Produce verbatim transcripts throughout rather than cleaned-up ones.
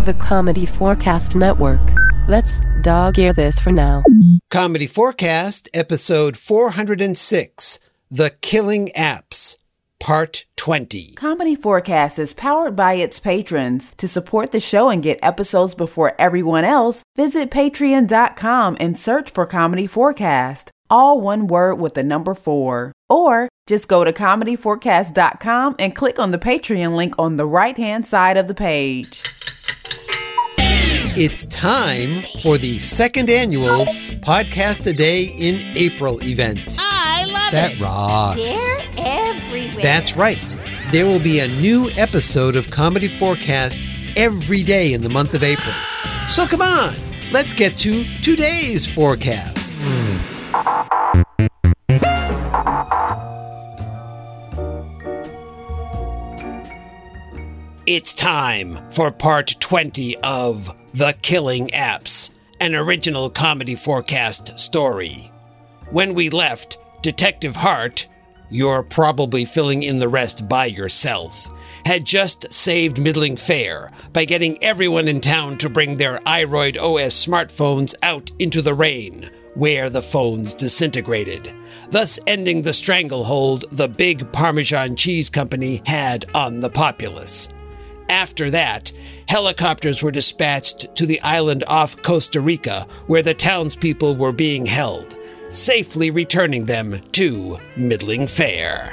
the Comedy Forecast Network. Let's dog-ear this for now. Comedy Forecast, episode four hundred six, The Killing Apps, part twenty. Comedy Forecast is powered by its patrons. To support the show and get episodes before everyone else, visit patreon dot com and search for Comedy Forecast. All one word with the number four. Or just go to comedy forecast dot com and click on the Patreon link on the right-hand side of the page. It's time for the second annual Podcast a Day in April event. I love that it. That rocks. They're everywhere. That's right. There will be a new episode of Comedy Forecast every day in the month of April. So come on, let's get to today's forecast. It's time for part twenty of The Killing Apps, an original Comedy Forecast story. When we left, Detective Hart, you're probably filling in the rest by yourself, had just saved Middling Fair by getting everyone in town to bring their iRoid O S smartphones out into the rain, where the phones disintegrated, thus ending the stranglehold the big Parmesan cheese company had on the populace. After that, helicopters were dispatched to the island off Costa Rica where the townspeople were being held, safely returning them to Middling Fair.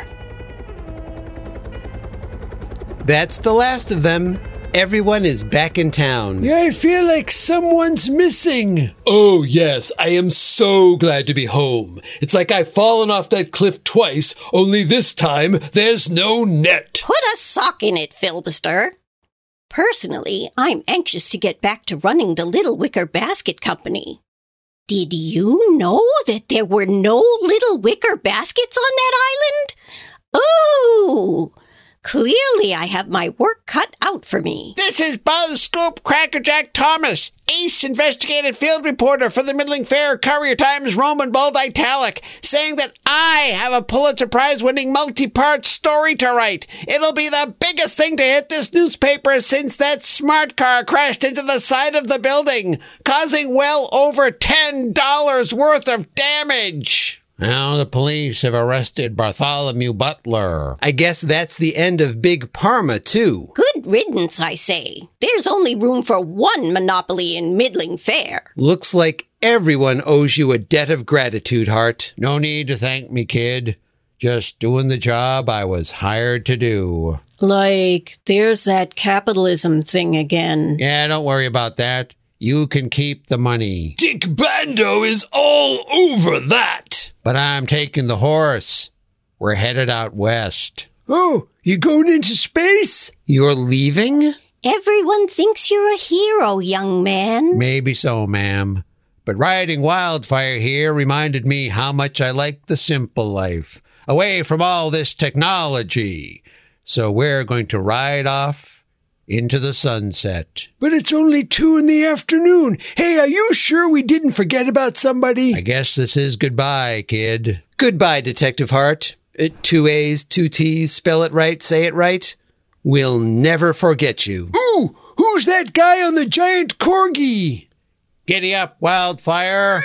That's the last of them. Everyone is back in town. Yeah, I feel like someone's missing. Oh, yes, I am so glad to be home. It's like I've fallen off that cliff twice, only this time there's no net. Put a sock in it, Philbuster. Personally, I'm anxious to get back to running the Little Wicker Basket Company. Did you know that there were no little wicker baskets on that island? Ooh! Clearly, I have my work cut out for me. This is Buzz Scoop Crackerjack Thomas, ace investigative field reporter for the Middling Fair Courier Times Roman Bold Italic, saying that I have a Pulitzer Prize-winning multi-part story to write. It'll be the biggest thing to hit this newspaper since that smart car crashed into the side of the building, causing well over ten dollars worth of damage. Now the police have arrested Bartholomew Butler. I guess that's the end of Big Parma, too. Good riddance, I say. There's only room for one monopoly in Middling Fair. Looks like everyone owes you a debt of gratitude, Hart. No need to thank me, kid. Just doing the job I was hired to do. Like, there's that capitalism thing again. Yeah, don't worry about that. You can keep the money. Dick Bando is all over that. But I'm taking the horse. We're headed out west. Oh, you going into space? You're leaving? Everyone thinks you're a hero, young man. Maybe so, ma'am. But riding Wildfire here reminded me how much I like the simple life, away from all this technology. So we're going to ride off into the sunset. But it's only two in the afternoon. Hey, are you sure we didn't forget about somebody? I guess this is goodbye, kid. Goodbye, Detective Hart. Uh, two A's, two T's, spell it right, say it right. We'll never forget you. Ooh, who's that guy on the giant corgi? Giddy up, Wildfire.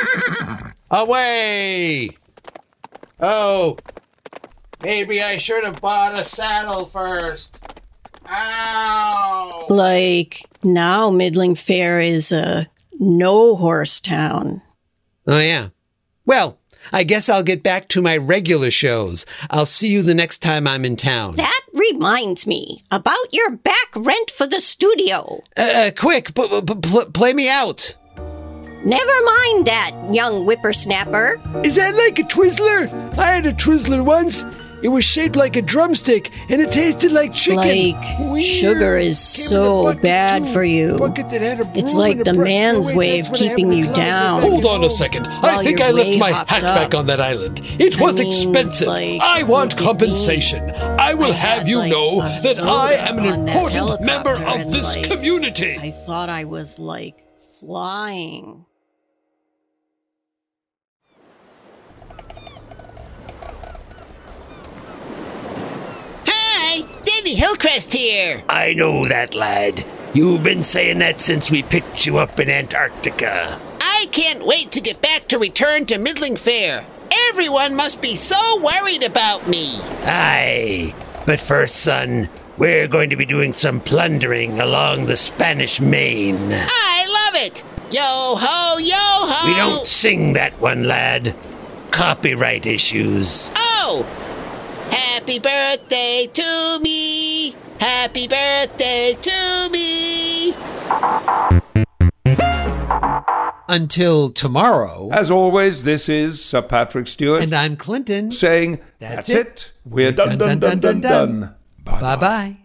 Away! Oh, maybe I should have bought a saddle first. Ow! Like, now Middling Fair is a no-horse town. Oh, yeah. Well, I guess I'll get back to my regular shows. I'll see you the next time I'm in town. That reminds me about your back rent for the studio. Uh, quick, p- p- pl- play me out. Never mind that, young whippersnapper. Is that like a Twizzler? I had a Twizzler once. It was shaped like a drumstick, and it tasted like chicken. Like, Weird. sugar is so bad for you. It's like the man's way of keeping you down. Hold on a second. I think I left my hat back on that island. It was expensive. I want compensation. I will have you know that I am an important member of this community. I thought I was, like, flying. Danny Hillcrest here. I know that lad. You've been saying that since we picked you up in Antarctica. I can't wait to get back to return to Middling Fair. Everyone must be so worried about me. Aye, but first, son, we're going to be doing some plundering along the Spanish Main. I love it. Yo-ho, yo-ho. We don't sing that one, lad. Copyright issues. Oh! Happy birthday to me. Happy birthday to me. Until tomorrow. As always, this is Sir Patrick Stewart. And I'm Clinton. Saying, That's, that's it. it. We're done, done, done, done, done. done. Bye-bye.